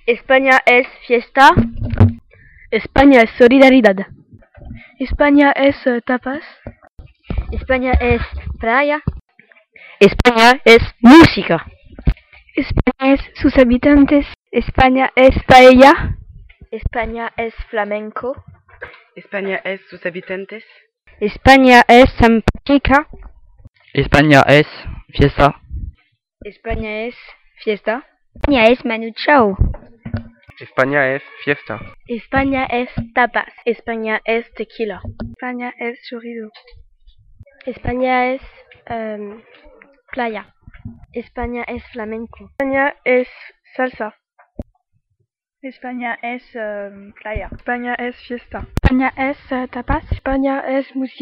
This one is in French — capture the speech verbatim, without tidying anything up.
España es fiesta. España es solidaridad. España es uh, tapas. España es playa. España es música. España es sus habitantes. España es paella. España es flamenco. España es sus habitantes. España es simpática. España es fiesta. España es fiesta. España es Manu Chao. España es fiesta. España es tapas. España es tequila. España es chorizo. España es um, playa. España es flamenco. España es salsa. España es um, playa. España es fiesta. España es uh, tapas. España es música.